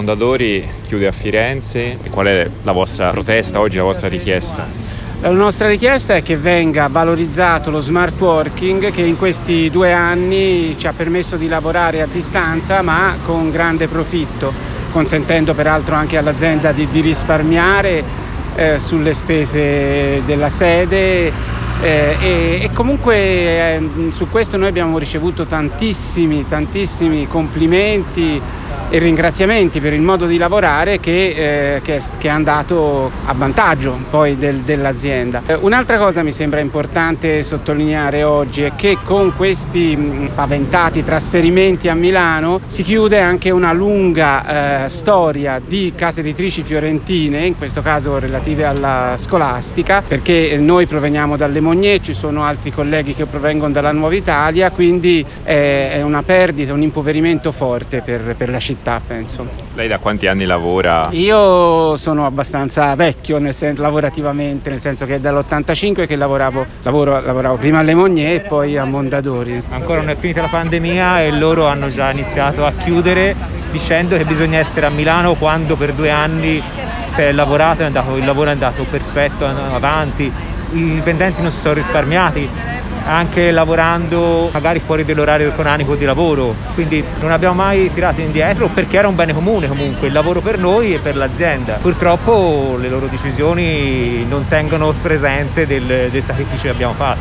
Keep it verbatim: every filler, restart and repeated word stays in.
Mondadori chiude a Firenze. Qual è la vostra protesta oggi, la vostra richiesta? La nostra richiesta è che venga valorizzato lo smart working, che in questi due anni ci ha permesso di lavorare a distanza ma con grande profitto, consentendo peraltro anche all'azienda di, di risparmiare eh, sulle spese della sede. Eh, e, e comunque eh, su questo noi abbiamo ricevuto tantissimi, tantissimi complimenti e ringraziamenti per il modo di lavorare che, eh, che, è, che è andato a vantaggio poi del, dell'azienda. Eh, un'altra cosa mi sembra importante sottolineare oggi è che con questi mh, paventati trasferimenti a Milano si chiude anche una lunga eh, storia di case editrici fiorentine, in questo caso relative alla scolastica, perché noi proveniamo dalle Mogne, ci sono altri colleghi che provengono dalla Nuova Italia, quindi eh, è una perdita, un impoverimento forte per, per la città. Penso. Lei da quanti anni lavora? Io sono abbastanza vecchio nel sen- lavorativamente, nel senso che è dall'ottantacinque che lavoravo, lavoro, lavoravo prima alle Mogne e poi a Mondadori. Ancora non è finita la pandemia e loro hanno già iniziato a chiudere dicendo che bisogna essere a Milano quando per due anni si è lavorato, è andato, il lavoro è andato perfetto, è andato avanti, i dipendenti non si sono risparmiati, anche lavorando magari fuori dell'orario canonico di lavoro, quindi non abbiamo mai tirato indietro perché era un bene comune comunque, il lavoro per noi e per l'azienda. Purtroppo le loro decisioni non tengono presente del, del sacrificio che abbiamo fatto.